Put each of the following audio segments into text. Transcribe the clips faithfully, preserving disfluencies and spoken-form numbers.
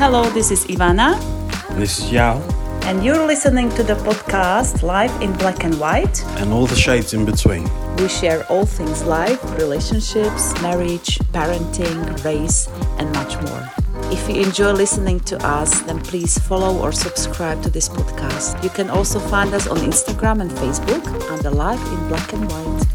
Hello, this is Ivana. This is Yao. And you're listening to the podcast Life in Black and White. And all the shades in between. We share all things life, relationships, marriage, parenting, race, and much more. If you enjoy listening to us, then please follow or subscribe to this podcast. You can also find us on Instagram and Facebook under Life in Black and White.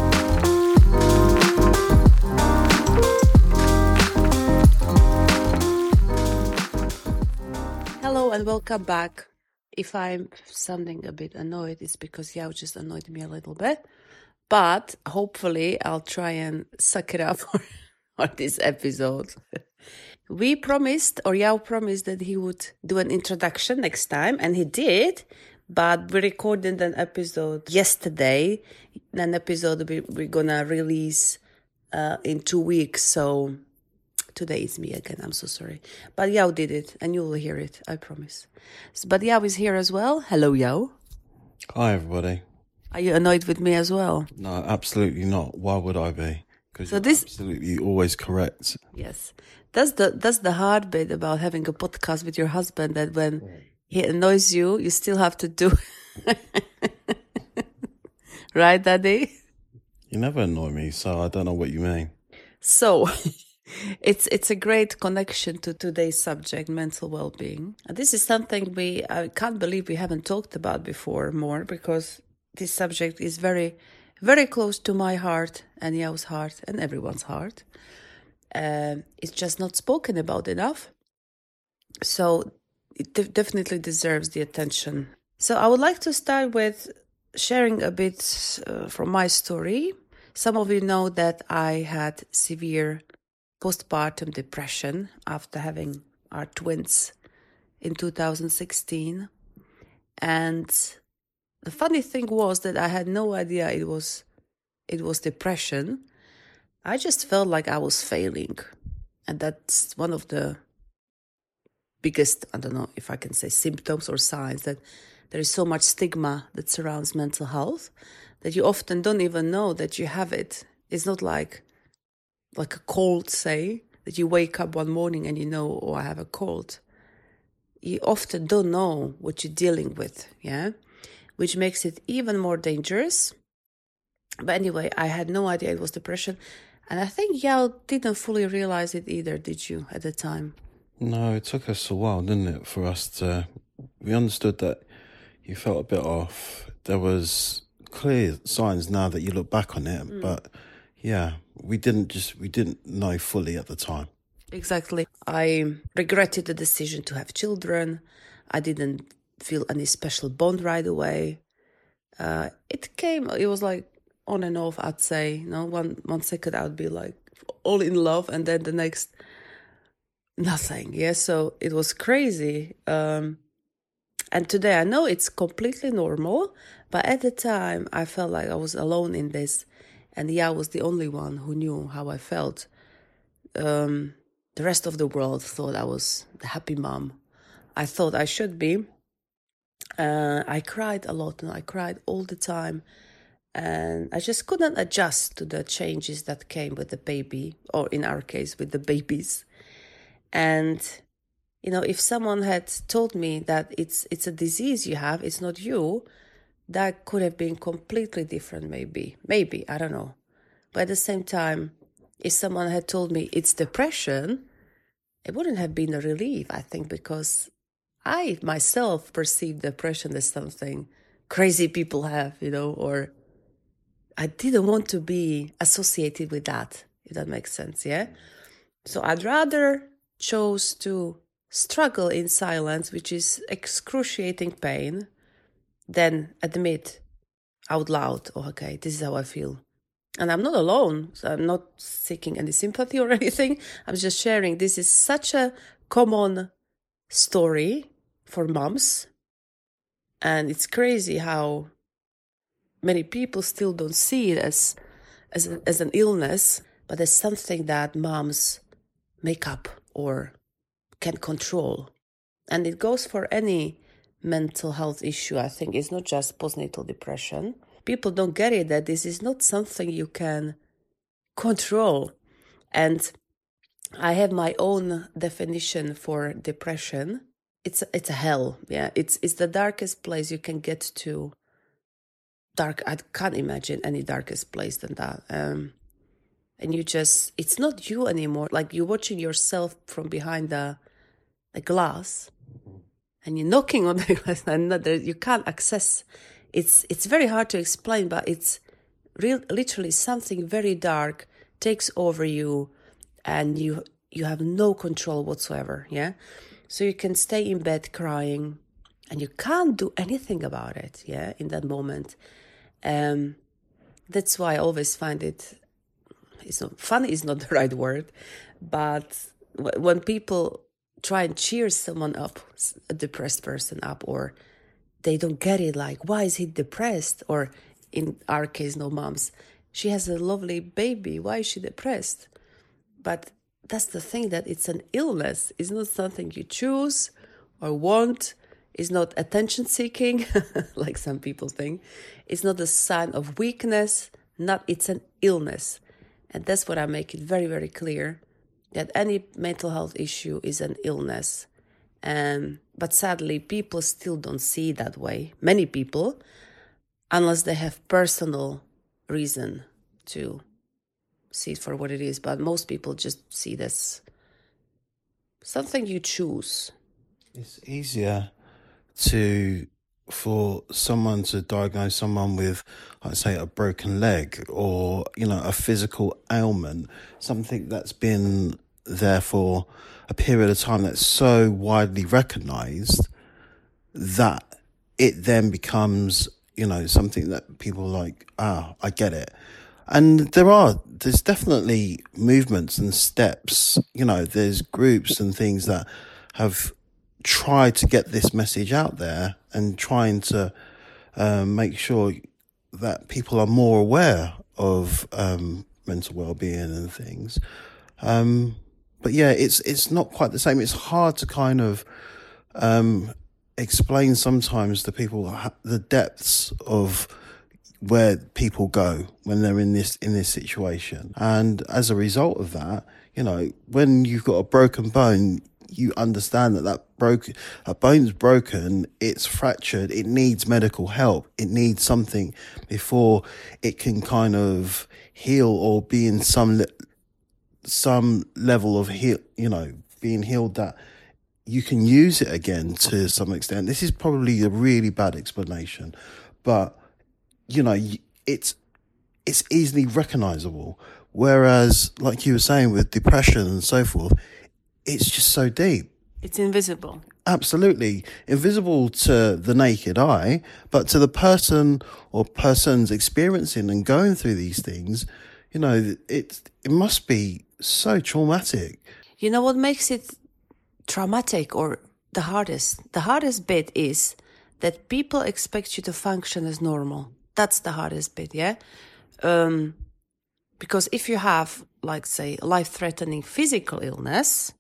Hello and welcome back. If I'm sounding a bit annoyed, it's because Yao just annoyed me a little bit. But hopefully I'll try and suck it up for, for this episode. We promised, or Yao promised, that he would do an introduction next time, and he did. But we recorded an episode yesterday, an episode we, we're gonna release uh, in two weeks. So today is me again. I'm so sorry. But Yao did it, and you will hear it, I promise. So, but Yao is here as well. Hello, Yao. Hi, everybody. Are you annoyed with me as well? No, absolutely not. Why would I be? Because So you're this- absolutely always correct. Yes. That's the that's the hard bit about having a podcast with your husband, that when he annoys you, you still have to do right, Daddy? You never annoy me, so I don't know what you mean. So it's it's a great connection to today's subject, mental well-being. And this is something we I can't believe we haven't talked about before more, because this subject is very, very close to my heart and Yao's heart and everyone's heart. Um, it's just not spoken about enough. So it de- definitely deserves the attention. So I would like to start with sharing a bit uh, from my story. Some of you know that I had severe postpartum depression after having our twins in two thousand sixteen. And the funny thing was that I had no idea it was it was depression. I just felt like I was failing. And that's one of the biggest, I don't know if I can say symptoms or signs, that there is so much stigma that surrounds mental health that you often don't even know that you have it. It's not like like a cold, say, that you wake up one morning and you know, oh, I have a cold. You often don't know what you're dealing with, yeah? Which makes it even more dangerous. But anyway, I had no idea it was depression. And I think Yao didn't fully realize it either, did you, at the time? No, it took us a while, didn't it, for us to... We understood that you felt a bit off. There was clear signs now that you look back on it, mm. but yeah, we didn't just... We didn't know fully at the time. Exactly. I regretted the decision to have children. I didn't feel any special bond right away. Uh, it came, it was like on and off, I'd say. You know, one one second I would be like all in love, and then the next, nothing. Yeah, so it was crazy. Um, and today I know it's completely normal, but at the time I felt like I was alone in this, and Yao was the only one who knew how I felt. Um, the rest of the world thought I was the happy mom. I thought I should be. Uh, I cried a lot, and I cried all the time. And I just couldn't adjust to the changes that came with the baby, or in our case, with the babies. And, you know, if someone had told me that it's it's a disease you have, it's not you, that could have been completely different, maybe. Maybe, I don't know. But at the same time, if someone had told me it's depression, it wouldn't have been a relief, I think, because I myself perceived depression as something crazy people have, you know, or I didn't want to be associated with that, if that makes sense, yeah? So I'd rather chose to struggle in silence, which is excruciating pain, than admit out loud, oh, okay, this is how I feel. And I'm not alone, so I'm not seeking any sympathy or anything. I'm just sharing. This is such a common story for moms. And it's crazy how many people still don't see it as as, a, as an illness, but as something that moms make up or can control. And it goes for any mental health issue, I think. It's not just postnatal depression. People don't get it, that this is not something you can control. And I have my own definition for depression. It's it's a hell. Yeah, it's it's the darkest place you can get to. Dark. I can't imagine any darkest place than that. Um, and you just, it's not you anymore. Like you're watching yourself from behind the the glass, and you're knocking on the glass, and not, you can't access. It's it's very hard to explain, but it's real. Literally, something very dark takes over you, and you you have no control whatsoever. Yeah, so you can stay in bed crying, and you can't do anything about it. Yeah, in that moment. Um, that's why I always find it. It's not funny is not the right word, but when people try and cheer someone up, a depressed person up, or they don't get it, like, why is he depressed? Or in our case, no moms, she has a lovely baby, why is she depressed? But that's the thing, that it's an illness. It's not something you choose or want. It's not attention seeking, like some people think. It's not a sign of weakness. Not, it's an illness. And that's what I make it very, very clear, that any mental health issue is an illness. Um, but sadly, people still don't see it that way. Many people, unless they have personal reason to see it for what it is. But most people just see this something you choose. It's easier to for someone to diagnose someone with, I'd say, a broken leg or, you know, a physical ailment, something that's been there for a period of time that's so widely recognized that it then becomes, you know, something that people are like, ah, I get it. And there are, there's definitely movements and steps, you know, there's groups and things that have tried to get this message out there and trying to um, make sure that people are more aware of um, mental well-being and things. Um, but yeah, it's it's not quite the same. It's hard to kind of um, explain sometimes to people the depths of where people go when they're in this in this situation. And as a result of that, you know, when you've got a broken bone, you understand that that broken, a bone's broken, it's fractured, it needs medical help, it needs something before it can kind of heal or be in some le- some level of heal, you know, being healed, that you can use it again to some extent. This is probably a really bad explanation, but you know, it's it's easily recognizable. Whereas, like you were saying, with depression and so forth, it's just so deep. It's invisible. Absolutely. Invisible to the naked eye, but to the person or persons experiencing and going through these things, you know, it, it must be so traumatic. You know what makes it traumatic or the hardest? The hardest bit is that people expect you to function as normal. That's the hardest bit, yeah? Um, because if you have, like, say, life-threatening physical illness,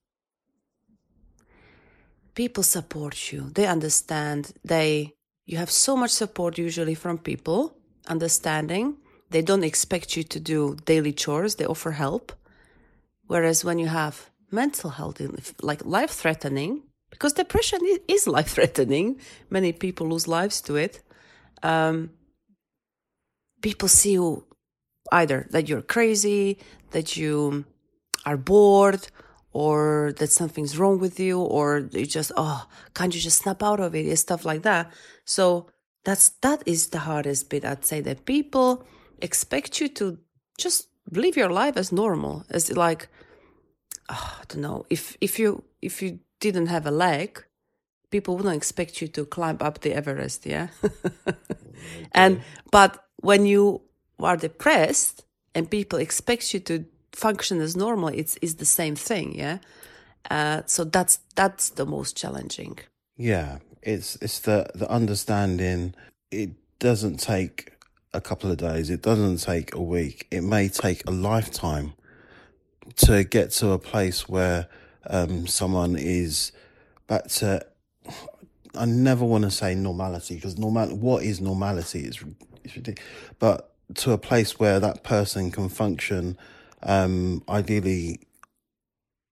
people support you. They understand. They you have so much support usually from people, understanding. They don't expect you to do daily chores. They offer help. Whereas when you have mental health, like life-threatening, because depression is life-threatening, many people lose lives to it. Um, people see you either that you're crazy, that you are bored, or that something's wrong with you, or you just, oh, can't you just snap out of it, and stuff like that. So that's that is the hardest bit, I'd say, that people expect you to just live your life as normal, as like, oh, I don't know, if if you if you didn't have a leg, people wouldn't expect you to climb up the Everest, yeah. Okay. And but when you are depressed and people expect you to function as normal, it's is the same thing, yeah. Uh, so that's that's the most challenging. Yeah, it's it's the the understanding. It doesn't take a couple of days. It doesn't take a week. It may take a lifetime to get to a place where um, someone is back to. I never want to say normality, because normal. What is normality? It's it's ridiculous. But to a place where that person can function, um, ideally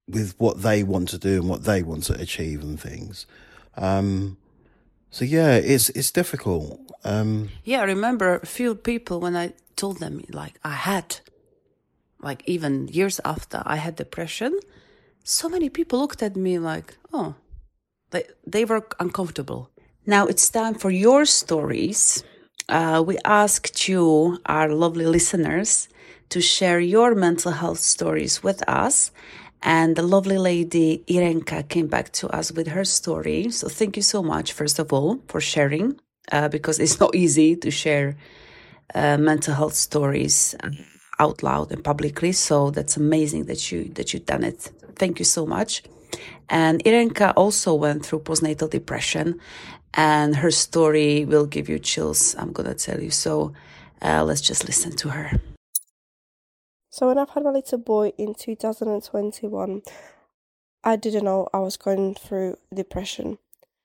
with what they want to do and what they want to achieve and things. Um, so yeah, it's it's difficult. Um, yeah, I remember a few people when I told them, like, I had, like, even years after I had depression, so many people looked at me like, oh, they, they were uncomfortable. Now it's time for your stories. Uh, we asked you, our lovely listeners, to share your mental health stories with us. And the lovely lady Irenka came back to us with her story. So thank you so much, first of all, for sharing, uh, because it's not easy to share uh, mental health stories out loud and publicly. So that's amazing that you that you've done it. Thank you so much. And Irenka also went through postnatal depression, and her story will give you chills, I'm gonna tell you. So uh, let's just listen to her. So when I've had my little boy in two thousand twenty-one, I didn't know I was going through depression.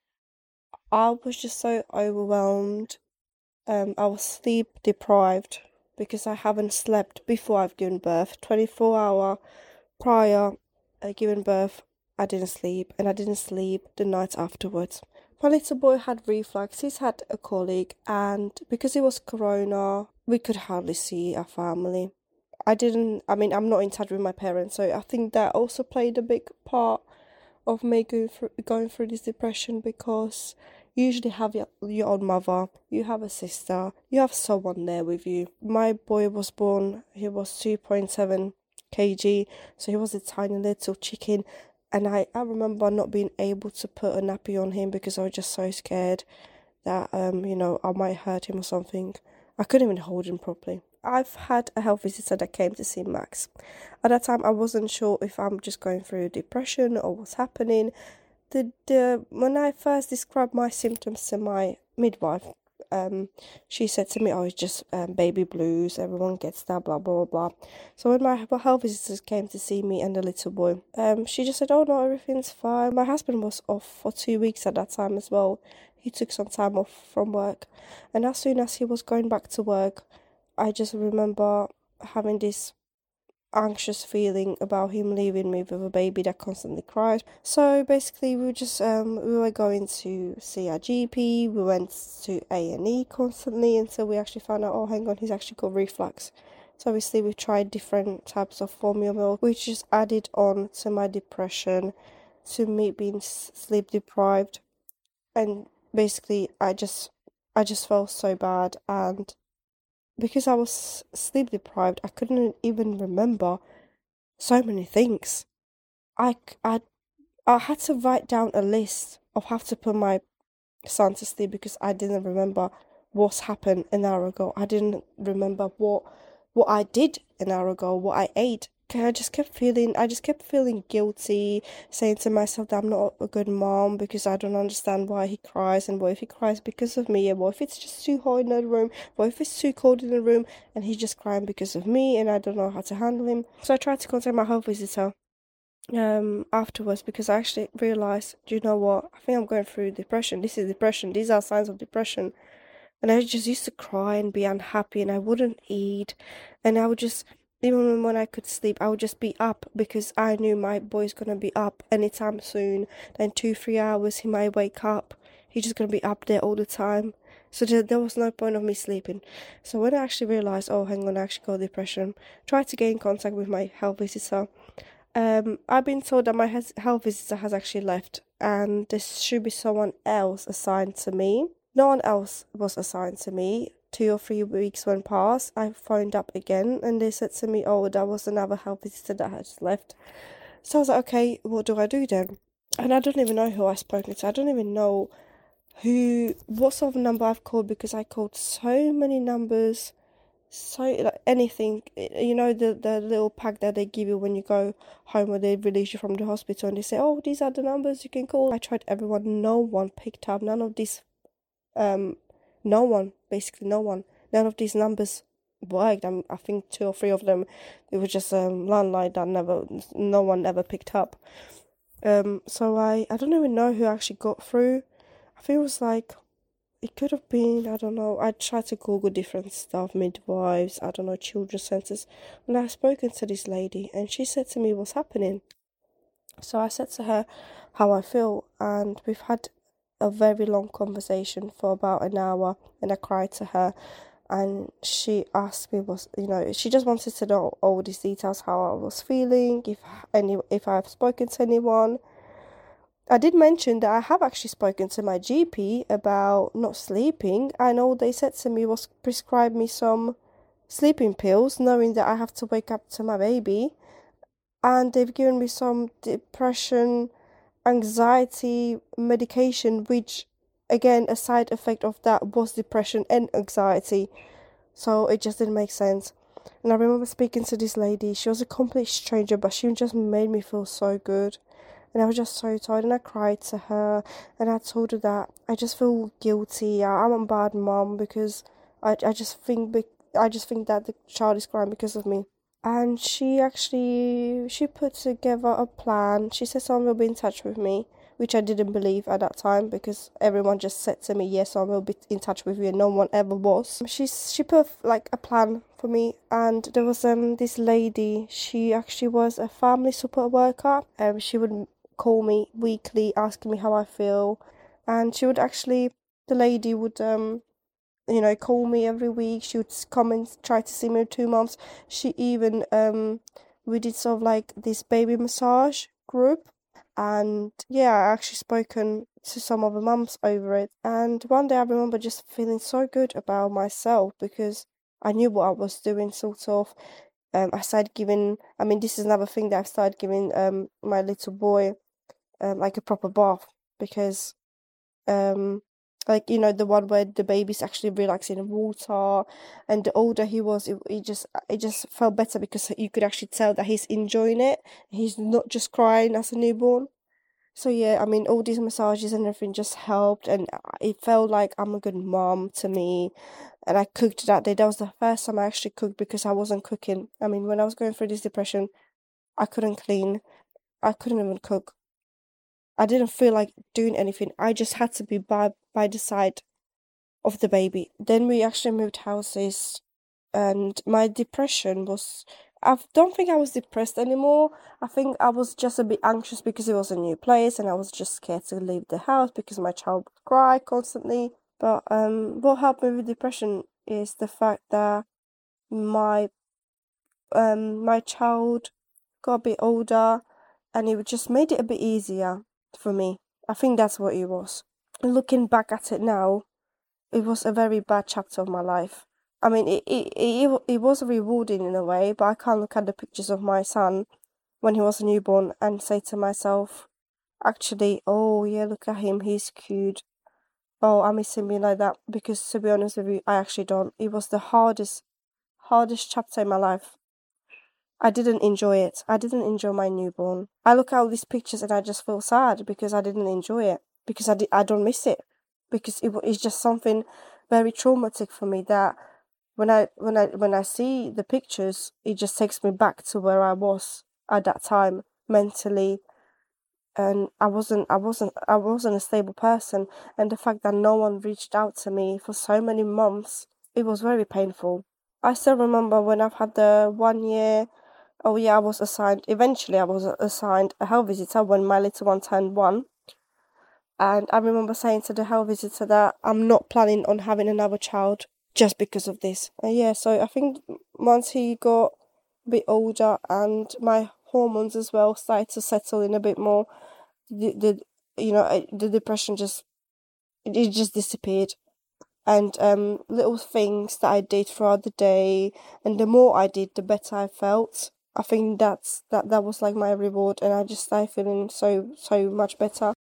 I was just so overwhelmed. Um, I was sleep deprived because I haven't slept before I've given birth. twenty-four hour prior uh, giving birth, I didn't sleep, and I didn't sleep the night afterwards. My little boy had reflux. He's had a colic, and because it was corona, we could hardly see our family. I didn't, I mean, I'm not in touch with my parents, so I think that also played a big part of me going through, going through this depression, because you usually have your, your own mother, you have a sister, you have someone there with you. My boy was born, he was two point seven kilograms, so he was a tiny little chicken, and I, I remember not being able to put a nappy on him because I was just so scared that, um, you know, I might hurt him or something. I couldn't even hold him properly. I've had a health visitor that came to see Max. At that time, I wasn't sure if I'm just going through depression or what's happening. The, the when I first described my symptoms to my midwife, um, she said to me, "Oh, it's just um, baby blues. Everyone gets that, blah blah blah." So when my health visitors came to see me and the little boy, um, she just said, "Oh no, everything's fine." My husband was off for two weeks at that time as well. He took some time off from work, and as soon as he was going back to work, I just remember having this anxious feeling about him leaving me with a baby that constantly cries. So basically, we were just um we were going to see our G P. We went to A and E constantly until we actually found out, oh, hang on, he's actually got reflux. So obviously, we tried different types of formula milk, which just added on to my depression, to me being sleep deprived, and basically, I just I just felt so bad. And because I was sleep deprived, I couldn't even remember so many things. I, I, I had to write down a list of how to put my son to sleep because I didn't remember what's happened an hour ago. I didn't remember what what I did an hour ago, what I ate. I just kept feeling, I just kept feeling guilty, saying to myself that I'm not a good mom because I don't understand why he cries, and what if he cries because of me, and what if it's just too hot in the room, what if it's too cold in the room, and he's just crying because of me, and I don't know how to handle him. So I tried to contact my health visitor um afterwards, because I actually realised, do you know what, I think I'm going through depression. This is depression, these are signs of depression. And I just used to cry and be unhappy, and I wouldn't eat, and I would just, even when I could sleep, I would just be up because I knew my boy's gonna be up anytime soon. Then two, three hours he might wake up. He's just gonna be up there all the time. So there, there was no point of me sleeping. So when I actually realised, oh, hang on, I actually got depression, tried to get in contact with my health visitor. Um, I've been told that my health visitor has actually left, and there should be someone else assigned to me. No one else was assigned to me. Two or three weeks went past. I phoned up again, and they said to me, oh, that was another health visitor that had left. So I was like, okay, what do I do then? And I don't even know who I've spoken to. I don't even know who, what sort of number I've called, because I called so many numbers, so like anything, you know, the, the little pack that they give you when you go home, when they release you from the hospital, and they say, oh, these are the numbers you can call. I tried everyone, no one picked up, none of these Um, no one, basically no one. None of these numbers worked. I'm, I think two or three of them, it was just a um, landline that never, no one ever picked up. Um, so I, I don't even know who actually got through. I think it was like, it could have been, I don't know, I tried to Google different stuff, midwives, I don't know, children's centres. And I've spoken to this lady, and she said to me, what's happening? So I said to her how I feel, and we've had a very long conversation for about an hour, and I cried to her, and she asked me, was you know, she just wanted to know all these details, how I was feeling, if any, if I've spoken to anyone. I did mention that I have actually spoken to my G P about not sleeping, and all they said to me was prescribe me some sleeping pills, knowing that I have to wake up to my baby. And they've given me some depression, anxiety medication, which, again, a side effect of that was depression and anxiety. So it just didn't make sense. And I remember speaking to this lady. She was a complete stranger, but she just made me feel so good. And I was just so tired, and I cried to her, and I told her that I just feel guilty. I'm a bad mom because I, I just think I just think that the child is crying because of me. And she actually, she put together a plan. She said someone will be in touch with me, which I didn't believe at that time because everyone just said to me, yes, someone will be in touch with you, and no one ever was. She, she put like a plan for me, and there was um this lady. She actually was a family support worker. Um, she would call me weekly, asking me how I feel, and she would actually, the lady would um you know, call me every week. She would come and try to see me in two months. She even, um, we did sort of like this baby massage group. And yeah, I actually spoken to some of the mums over it. And one day I remember just feeling so good about myself because I knew what I was doing, sort of. Um, I started giving, I mean, this is another thing that I've started giving um my little boy um, like a proper bath because um like, you know, the one where the baby's actually relaxing in water, and the older he was, it, it just it just felt better because you could actually tell that he's enjoying it. He's not just crying as a newborn. So yeah, I mean, all these massages and everything just helped, and it felt like I'm a good mom to me. And I cooked that day. That was the first time I actually cooked because I wasn't cooking. I mean, when I was going through this depression, I couldn't clean. I couldn't even cook. I didn't feel like doing anything. I just had to be by by the side of the baby. Then we actually moved houses, and my depression was, I don't think I was depressed anymore. I think I was just a bit anxious because it was a new place, and I was just scared to leave the house because my child would cry constantly. But um, what helped me with depression is the fact that my um my child got a bit older, and it just made it a bit easier for me. I think that's what it was. Looking back at it now, it was a very bad chapter of my life. I mean, it it, it, it was rewarding in a way, but I can't look at the pictures of my son when he was a newborn and say to myself, actually, oh yeah, look at him, he's cute. Oh, I miss him being like that. Because to be honest with you, I actually don't. It was the hardest, hardest chapter in my life. I didn't enjoy it. I didn't enjoy my newborn. I look at all these pictures and I just feel sad because I didn't enjoy it. Because I, di- I don't miss it. Because it it's just something very traumatic for me that when I when I when I see the pictures, it just takes me back to where I was at that time mentally. And I wasn't I wasn't I wasn't a stable person, and the fact that no one reached out to me for so many months, it was very painful. I still remember when I've had the one year. Oh yeah, I was assigned, eventually I was assigned a health visitor when my little one turned one. And I remember saying to the health visitor that I'm not planning on having another child just because of this. And yeah, so I think once he got a bit older and my hormones as well started to settle in a bit more, the, the you know, the depression just, it just disappeared. And um, little things that I did throughout the day, and the more I did, the better I felt. I think that's that that was like my reward, and I just started feeling so so much better.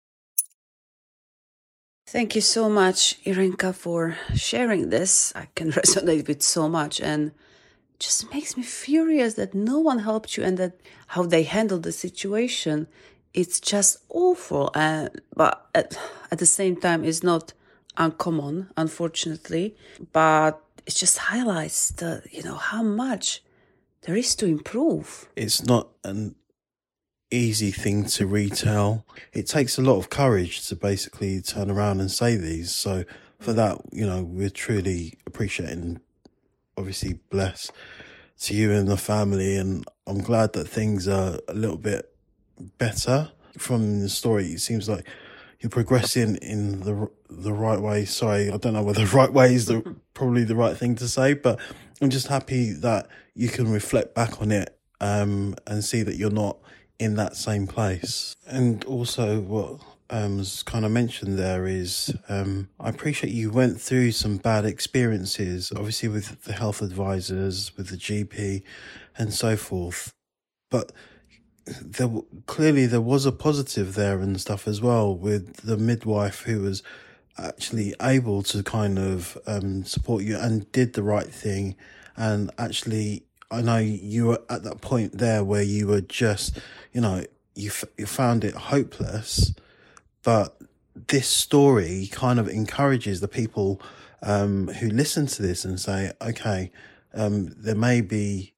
Thank you so much, Irenka, for sharing this. I can resonate with so much, and it just makes me furious that no one helped you and that how they handled the situation. It's just awful, uh, but at, at the same time, it's not uncommon, unfortunately. But it just highlights the you know how much there is to improve. It's not an easy thing to retell. It takes a lot of courage to basically turn around and say these. So for that, you know, we're truly appreciating, obviously blessed to you and the family. And I'm glad that things are a little bit better from the story. It seems like you're progressing in the the right way. Sorry, I don't know whether the right way is the probably the right thing to say, but I'm just happy that you can reflect back on it um, and see that you're not in that same place. And also what um, was kind of mentioned there is um, I appreciate you went through some bad experiences, obviously with the health advisors, with the G P and so forth. But there clearly there was a positive there and stuff as well, with the midwife who was actually able to kind of um, support you and did the right thing. And actually, I know you were at that point there where you were just, you know, you, f- you found it hopeless. But this story kind of encourages the people um, who listen to this and say, okay, um, there may be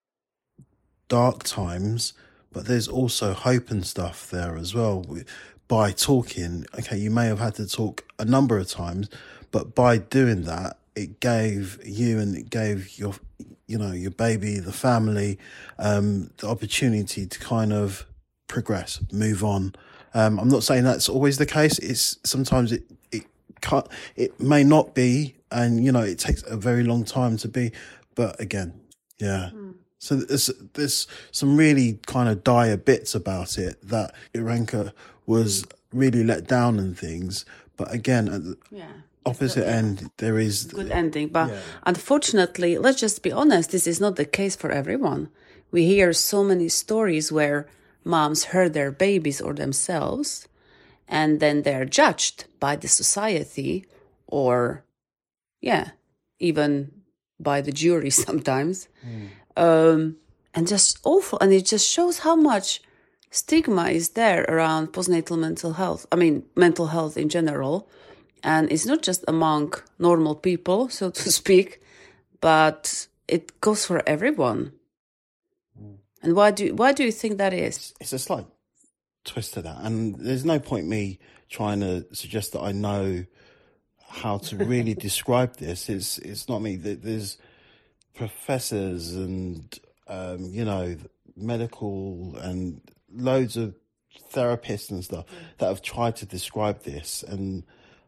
dark times, but there's also hope and stuff there as well. By talking, okay, you may have had to talk a number of times, but by doing that, it gave you and it gave your, you know, your baby, the family, um, the opportunity to kind of progress, move on. Um, I'm not saying that's always the case. It's sometimes it, it can't, it may not be, and you know, it takes a very long time to be, but again, yeah. Mm. So there's, there's some really kind of dire bits about it that Irenka was really let down and things. But again, at the yeah, opposite yeah. end, there is... Good ending. But yeah. Unfortunately, let's just be honest, this is not the case for everyone. We hear so many stories where moms hurt their babies or themselves, and then they're judged by the society or, yeah, even by the jury sometimes. Mm. Um, and just awful. And it just shows how much stigma is there around postnatal mental health. I mean, mental health in general. And it's not just among normal people, so to speak, but it goes for everyone. Mm. And why do, why do you think that is? It's a slight twist to that. And there's no point me trying to suggest that I know how to really describe this. It's, it's not me. There's professors and, um, you know, medical and loads of therapists and stuff that have tried to describe this. And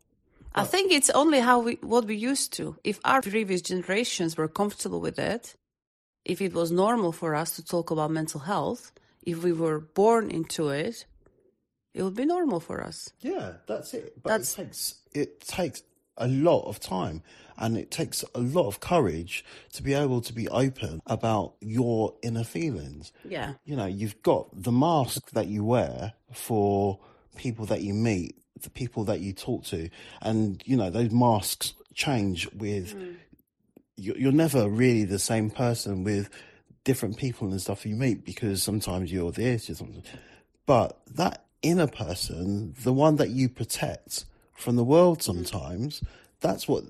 I think it's only how we, what we used to. If our previous generations were comfortable with it, if it was normal for us to talk about mental health, if we were born into it, it would be normal for us. Yeah, that's it. But that's... it takes, it takes a lot of time. And it takes a lot of courage to be able to be open about your inner feelings. Yeah. You know, you've got the mask that you wear for people that you meet, the people that you talk to. And, you know, those masks change with, mm. you're never really the same person with different people and stuff you meet, because sometimes you're this, you're something. But that inner person, the one that you protect from the world sometimes, mm. that's what...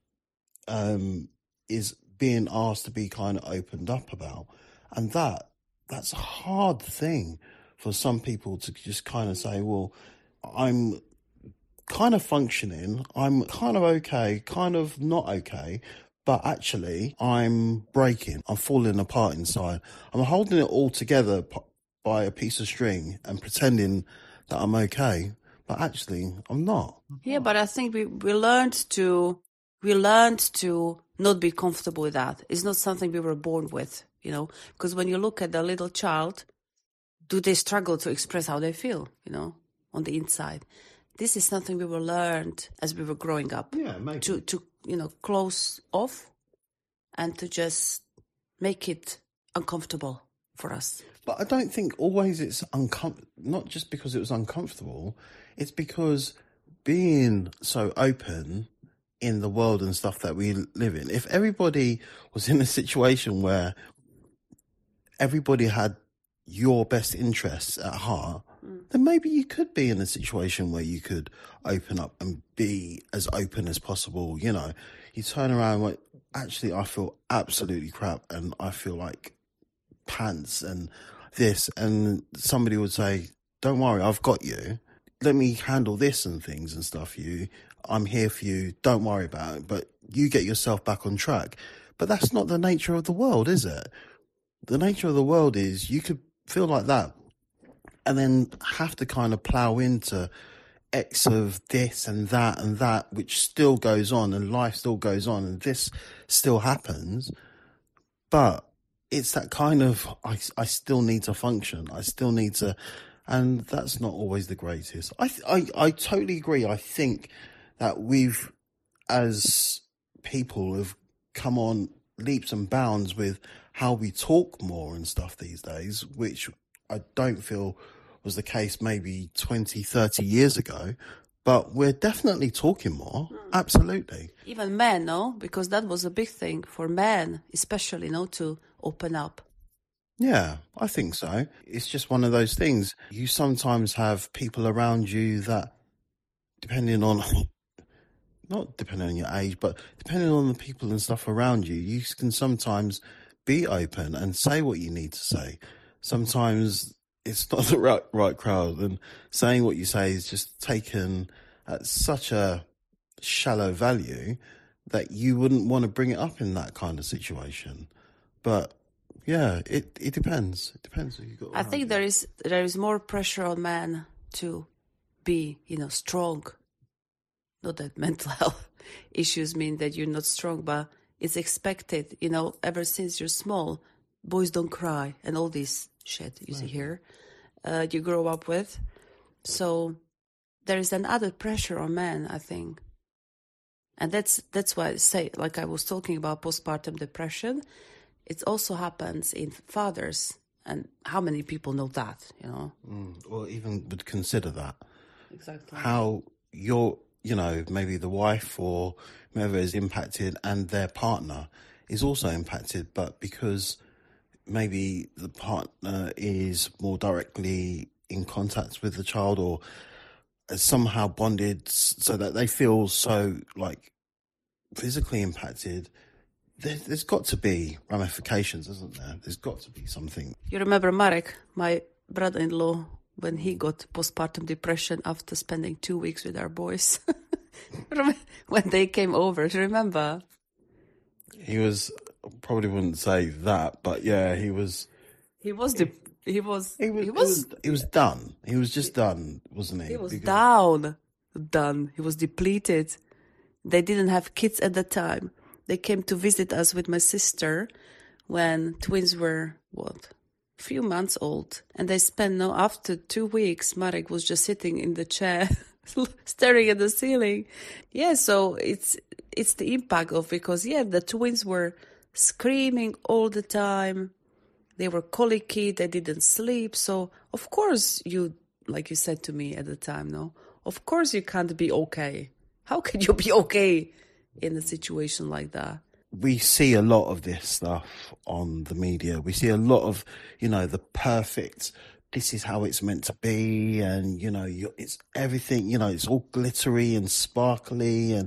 Um, is being asked to be kind of opened up about. And that that's a hard thing for some people to just kind of say, well, I'm kind of functioning, I'm kind of okay, kind of not okay, but actually I'm breaking, I'm falling apart inside. I'm holding it all together by a piece of string and pretending that I'm okay, but actually I'm not. Yeah, but I think we, we learned to... We learned to not be comfortable with that. It's not something we were born with, you know, because when you look at a little child, do they struggle to express how they feel, you know, on the inside? This is something we were learned as we were growing up. Yeah, maybe. To, to, you know, close off and to just make it uncomfortable for us. But I don't think always it's uncomfortable, not just because it was uncomfortable, it's because being so open in the world and stuff that we live in, if everybody was in a situation where everybody had your best interests at heart, mm. then maybe you could be in a situation where you could open up and be as open as possible. You know, you turn around and like, actually, I feel absolutely crap and I feel like pants and this, and somebody would say, don't worry, I've got you. Let me handle this and things and stuff. You, I'm here for you. Don't worry about it. But you get yourself back on track. But that's not the nature of the world, is it? The nature of the world is you could feel like that and then have to kind of plow into X of this and that and that, which still goes on, and life still goes on, and this still happens. But it's that kind of, I, I still need to function. I still need to, and that's not always the greatest. I, I, I totally agree. I think that we've, as people, have come on leaps and bounds with how we talk more and stuff these days, which I don't feel was the case maybe twenty, thirty years ago. But we're definitely talking more. Mm. Absolutely. Even men, no? Because that was a big thing for men, especially, no, to open up. Yeah, I think so. It's just one of those things. You sometimes have people around you that, depending on, not depending on your age, but depending on the people and stuff around you, you can sometimes be open and say what you need to say. Sometimes it's not the right, right crowd, and saying what you say is just taken at such a shallow value that you wouldn't want to bring it up in that kind of situation. But yeah, it it depends. It depends who you got. I think there is there is more pressure on men to be, you know, strong. Not that mental health issues mean that you're not strong, but it's expected, you know, ever since you're small, boys don't cry and all this shit you see here, uh, you grow up with. So there is another pressure on men, I think. And that's that's why I say, like I was talking about postpartum depression, it also happens in fathers. And how many people know that, you know? Mm, or even would consider that. Exactly. How you're, you know, maybe the wife or whoever is impacted and their partner is also impacted, but because maybe the partner is more directly in contact with the child or is somehow bonded so that they feel so like physically impacted, there, there's got to be ramifications, isn't there? There's got to be something. You remember Marek, my brother-in-law, when he got postpartum depression after spending two weeks with our boys? When they came over, do you remember? He was, probably wouldn't say that, but yeah, he was... He was... De- he was... He was, he was, he was, he was done. He was just done, wasn't he? He was because... down. Done. He was depleted. They didn't have kids at the time. They came to visit us with my sister when twins were, what, a few months old. And they spent, no, after two weeks, Marek was just sitting in the chair, staring at the ceiling. Yeah, so it's it's the impact of, because, yeah, the twins were screaming all the time. They were colicky, they didn't sleep. So, of course, you, like you said to me at the time, no, of course you can't be okay. How can you be okay in a situation like that? We see a lot of this stuff on the media. We see a lot of, you know, the perfect, this is how it's meant to be. And, you know, you're, it's everything, you know, it's all glittery and sparkly and,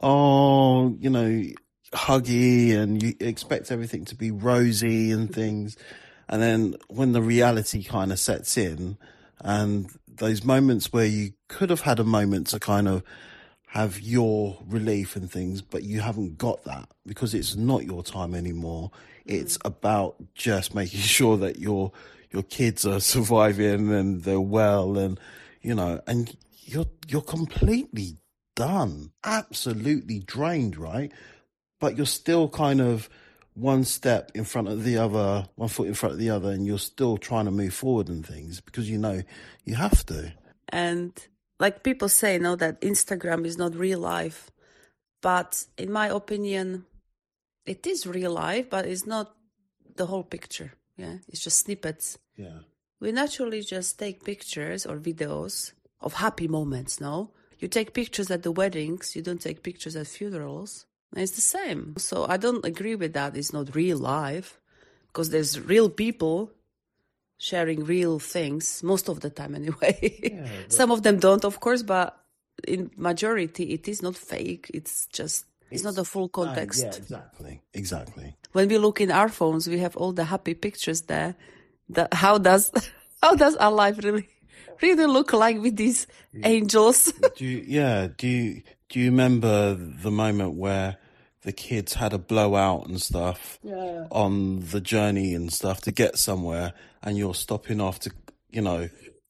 oh, you know, huggy, and you expect everything to be rosy and things. And then when the reality kind of sets in, and those moments where you could have had a moment to kind of have your relief and things, but you haven't got that because it's not your time anymore. It's about just making sure that your your kids are surviving and they're well, and you know, and you're you're completely done, absolutely drained, right? But you're still kind of one step in front of the other, one foot in front of the other, and you're still trying to move forward and things because you know you have to. And like people say, no, that Instagram is not real life. But in my opinion, it is real life, but it's not the whole picture. Yeah, it's just snippets. Yeah. We naturally just take pictures or videos of happy moments, no? You take pictures at the weddings, you don't take pictures at funerals. And it's the same. So I don't agree with that. It's not real life because there's real people sharing real things most of the time anyway. Yeah, but... Some of them don't, of course, but in majority it is not fake. It's just, it's, it's not the full context. Yeah, exactly, exactly. When we look in our phones, we have all the happy pictures there. The, how does how does our life really really look like with these yeah. angels? do you, yeah, do you do you remember the moment where the kids had a blowout and stuff yeah. on the journey and stuff to get somewhere, and you're stopping off to, you know,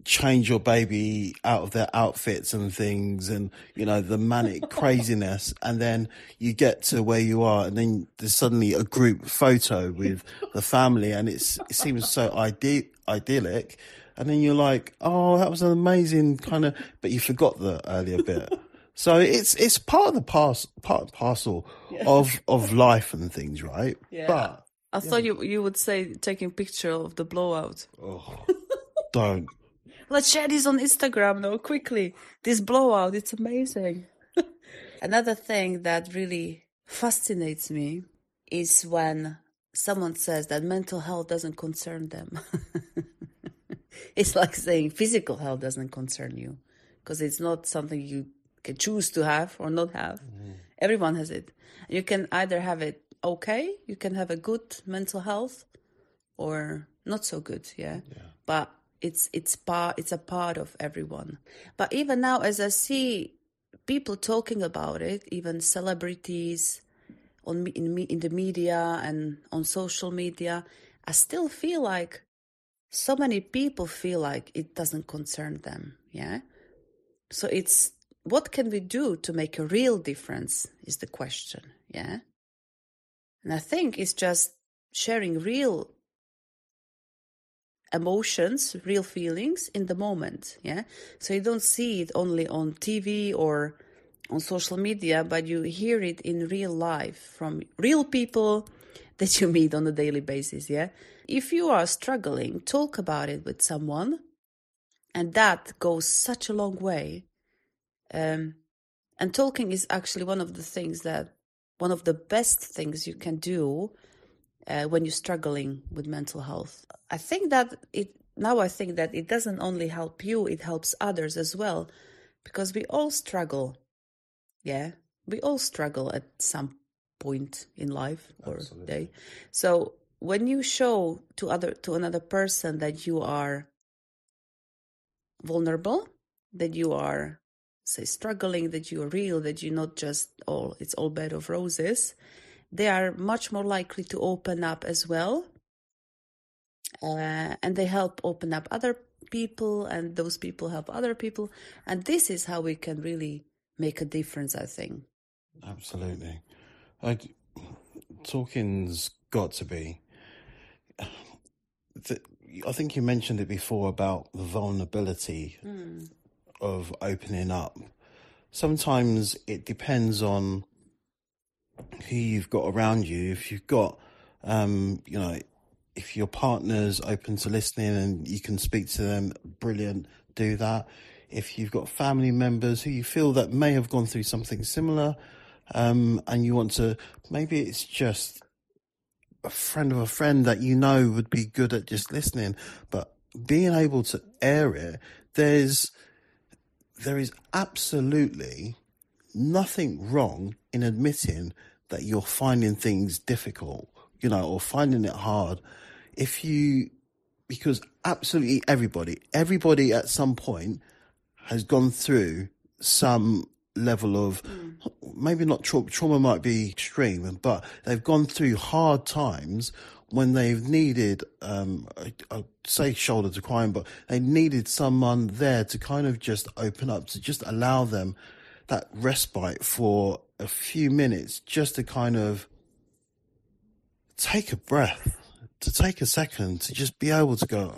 change your baby out of their outfits and things, and you know, the manic craziness, and then you get to where you are, and then there's suddenly a group photo with the family, and it's it seems so ide- idyllic, and then you're like, oh, that was an amazing kind of, but you forgot the earlier bit. So it's it's part of the past, part and parcel yeah. of of life and things, right? Yeah. But I yeah. thought you you would say taking picture of the blowout. Oh, don't. Let's share this on Instagram now, quickly. This blowout, it's amazing. Another thing that really fascinates me is when someone says that mental health doesn't concern them. It's like saying physical health doesn't concern you, because it's not something you can choose to have or not have. Mm. Everyone has it. You can either have it okay, you can have a good mental health, or not so good, yeah? yeah. But It's it's part it's a part of everyone. But even now, as I see people talking about it, even celebrities on in in the media and on social media, I still feel like so many people feel like it doesn't concern them. Yeah. So it's what can we do to make a real difference is the question. Yeah. And I think it's just sharing real emotions, real feelings in the moment, yeah? So you don't see it only on T V or on social media, but you hear it in real life from real people that you meet on a daily basis, yeah? If you are struggling, talk about it with someone, and that goes such a long way. Um, and talking is actually one of the things that, one of the best things you can do Uh, when you're struggling with mental health. I think that it, now I think that it doesn't only help you, it helps others as well, because we all struggle. Yeah, we all struggle at some point in life or Absolutely. Day. So when you show to other, to another person that you are vulnerable, that you are, say, struggling, that you are real, that you're not just, oh, it's all bed of roses, they are much more likely to open up as well. Uh, and they help open up other people, and those people help other people. And this is how we can really make a difference, I think. Absolutely. I, talking's got to be. The, I think you mentioned it before about the vulnerability mm. of opening up. Sometimes it depends on who you've got around you. If you've got, um, you know, if your partner's open to listening and you can speak to them, brilliant, do that. If you've got family members who you feel that may have gone through something similar, um, and you want to, maybe it's just a friend of a friend that you know would be good at just listening, but being able to air it, there's, there is absolutely nothing wrong in admitting that you're finding things difficult, you know, or finding it hard. If you, because absolutely everybody, everybody at some point has gone through some level of, mm. maybe not trauma, trauma might be extreme, but they've gone through hard times when they've needed, um, I'd say shoulder to cry on, but they needed someone there to kind of just open up, to just allow them that respite for a few minutes, just to kind of take a breath, to take a second, to just be able to go.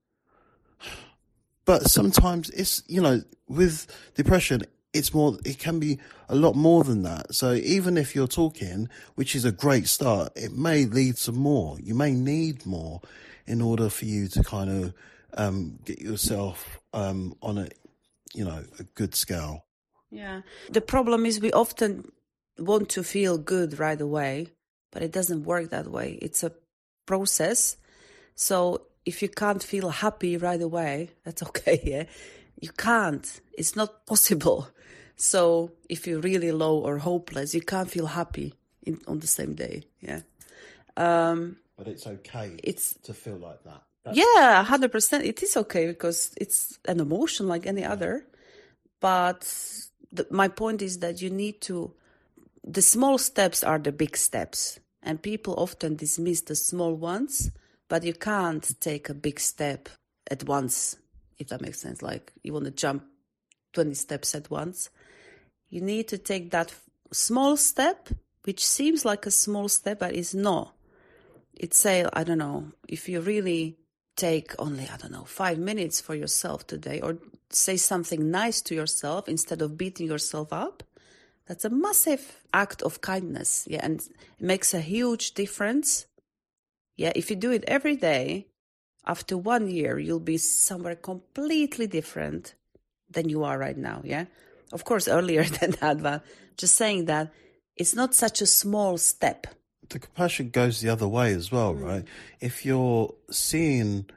But sometimes it's, you know, with depression, it's more, it can be a lot more than that. So even if you're talking, which is a great start, it may lead to more. You may need more in order for you to kind of um, get yourself um, on a, you know, a good scale. Yeah. The problem is we often want to feel good right away, but it doesn't work that way. It's a process. So if you can't feel happy right away, that's okay, yeah? You can't. It's not possible. So if you're really low or hopeless, you can't feel happy in, on the same day, yeah? Um, but it's okay it's, to feel like that. That's yeah, one hundred percent. It is okay because it's an emotion like any other. But the, my point is that you need to, the small steps are the big steps. And people often dismiss the small ones, but you can't take a big step at once if that makes sense. Like you want to jump twenty steps at once. You need to take that small step, which seems like a small step, but it's not. It's say, I don't know, if you really take only, I don't know, five minutes for yourself today, or say something nice to yourself instead of beating yourself up, that's a massive act of kindness. Yeah, and it makes a huge difference. Yeah, if you do it every day, after one year, you'll be somewhere completely different than you are right now. Yeah, of course, earlier than that, but just saying that it's not such a small step. The compassion goes the other way as well, right? If you're seeing,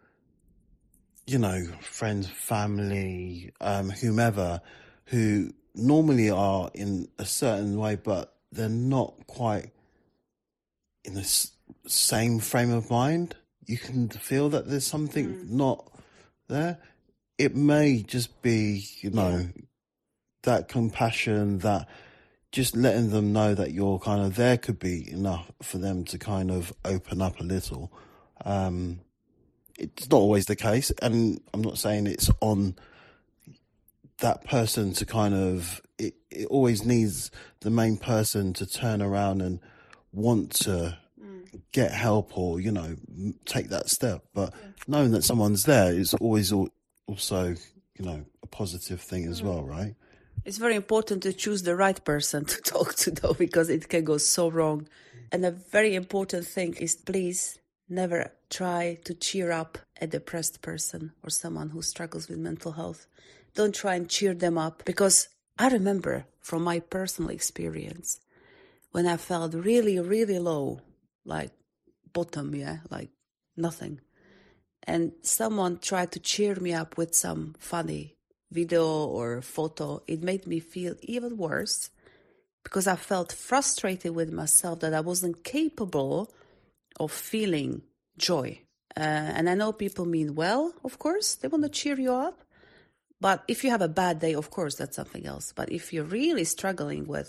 you know, friends, family, um, whomever, who normally are in a certain way, but they're not quite in the s- same frame of mind, you can feel that there's something mm. not there. It may just be, you know, yeah. that compassion, that just letting them know that you're kind of there could be enough for them to kind of open up a little. Um, it's not always the case, and I'm not saying it's on that person to kind of, it, it always needs the main person to turn around and want to mm. get help or, you know, take that step. But yeah. knowing that someone's there is always also, you know, a positive thing as mm. well, right? It's very important to choose the right person to talk to, though, because it can go so wrong. And a very important thing is, please never try to cheer up a depressed person or someone who struggles with mental health. Don't try and cheer them up, because I remember from my personal experience, when I felt really, really low, like bottom, yeah, like nothing. And someone tried to cheer me up with some funny video or photo, it made me feel even worse, because I felt frustrated with myself that I wasn't capable of feeling joy. Uh, and I know people mean well, of course, they want to cheer you up. But if you have a bad day, of course, that's something else. But if you're really struggling with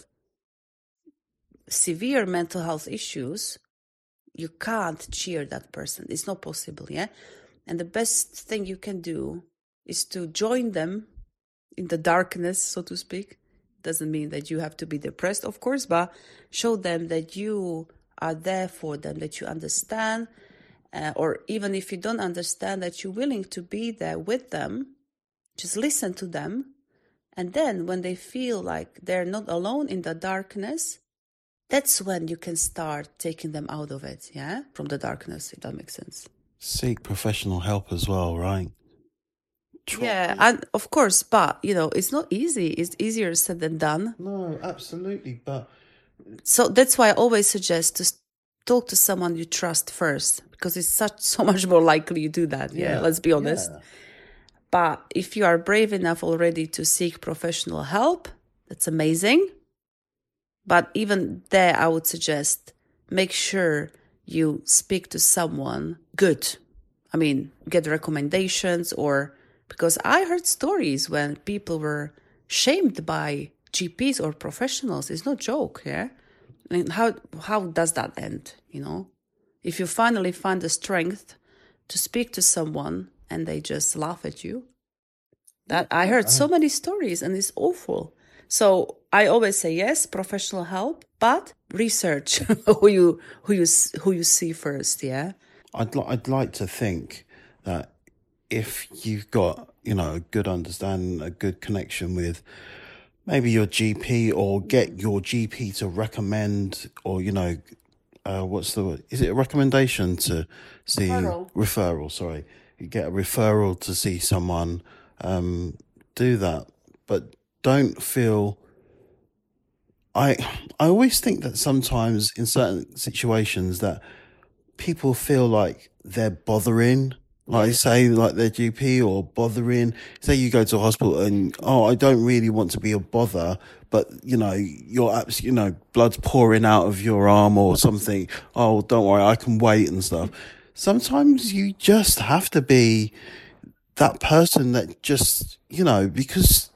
severe mental health issues, you can't cheer that person. It's not possible, yeah? And the best thing you can do is to join them in the darkness, so to speak. Doesn't mean that you have to be depressed, of course, but show them that you are there for them, that you understand, uh, or even if you don't understand, that you're willing to be there with them. Just listen to them. And then when they feel like they're not alone in the darkness, that's when you can start taking them out of it, yeah? From the darkness, if that makes sense. Seek professional help as well, right? Try. Yeah, and of course, but, you know, it's not easy. It's easier said than done. No, absolutely, but... So that's why I always suggest to talk to someone you trust first, because it's such so much more likely you do that, yeah, yeah let's be honest. Yeah. But if you are brave enough already to seek professional help, that's amazing. But even there, I would suggest make sure you speak to someone good. I mean, get recommendations, or because I heard stories when people were shamed by G Ps or professionals. It's no joke, yeah? I mean, how how does that end, you know? If you finally find the strength to speak to someone and they just laugh at you. That I heard so many stories, and it's awful. So I always say yes, professional help, but research who you who you who you see first. Yeah, I'd li- I'd like to think that if you've got, you know, a good understanding, a good connection with maybe your G P, or get your G P to recommend, or, you know, uh, what's the word? Is it a recommendation to see referral? Referral, sorry. You get a referral to see someone, um, do that. But don't feel, I I always think that sometimes in certain situations that people feel like they're bothering, like say like their G P, or bothering. Say you go to a hospital and, oh, I don't really want to be a bother, but, you know, you're, you know, blood's pouring out of your arm or something. Oh, don't worry, I can wait and stuff. Sometimes you just have to be that person that just, you know, because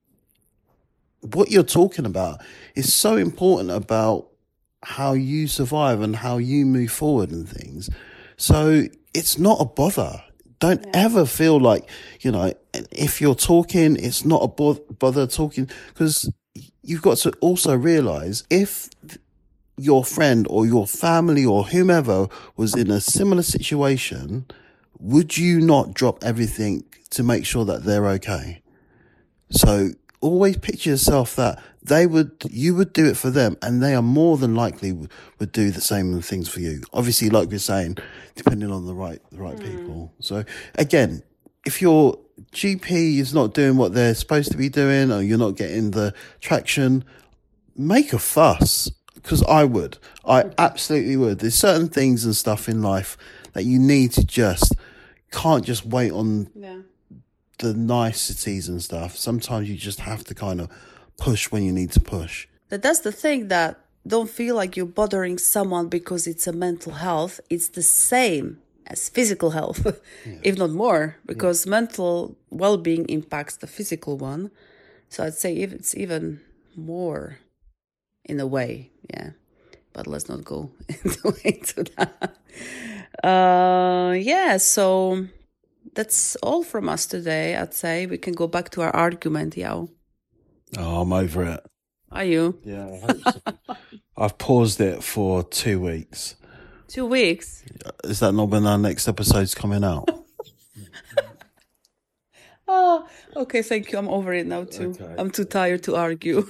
what you're talking about is so important about how you survive and how you move forward and things. So it's not a bother. Don't yeah. ever feel like, you know, if you're talking, it's not a bother talking, because you've got to also realize if your friend or your family or whomever was in a similar situation, would you not drop everything to make sure that they're okay? So always picture yourself that they would, you would do it for them, and they are more than likely would do the same things for you. Obviously, like we're saying, depending on the right, the right mm. people. So again, if your G P is not doing what they're supposed to be doing, or you're not getting the traction, make a fuss, because I would. I absolutely would. There's certain things and stuff in life that you need to just, can't just wait on yeah. the niceties and stuff. Sometimes you just have to kind of push when you need to push. But that's the thing, that don't feel like you're bothering someone because it's a mental health. It's the same as physical health, yeah. if not more, because yeah. mental well-being impacts the physical one. So I'd say if it's even more in a way, yeah. But let's not go into that. Uh, yeah, so that's all from us today, I'd say. We can go back to our argument, Yao. Oh, I'm over it. Are you? Yeah, I hope so. I've paused it for two weeks. Two weeks? Is that not when our next episode's coming out? Oh, okay, thank you. I'm over it now, too. Okay. I'm too tired to argue.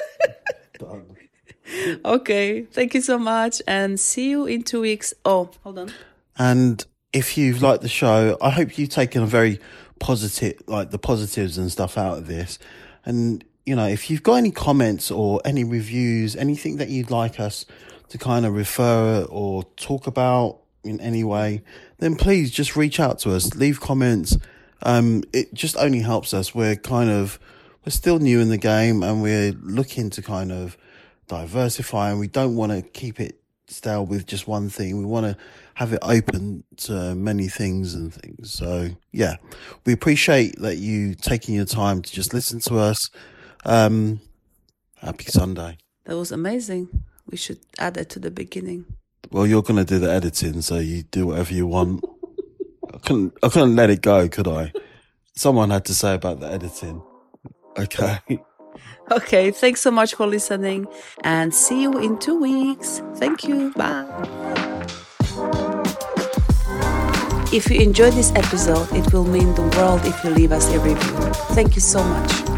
Okay, thank you so much, and see you in two weeks. Oh, hold on. And if you've liked the show, I hope you've taken a very positive, like the positives and stuff out of this. And, you know, if you've got any comments or any reviews, anything that you'd like us to kind of refer or talk about in any way, then please just reach out to us, leave comments. Um, it just only helps us. We're kind of, we're still new in the game, and we're looking to kind of diversify, and we don't want to keep it stale with just one thing. We want to have it open to many things and things. So yeah, we appreciate that you taking your time to just listen to us. Um, happy Sunday. That was amazing. We should add that to the beginning. Well, you're going to do the editing, so you do whatever you want. I couldn't, I couldn't let it go, could I? Someone had to say about the editing. Okay. Okay, thanks so much for listening, and see you in two weeks. Thank you. Bye. If you enjoyed this episode, it will mean the world if you leave us a review. Thank you so much.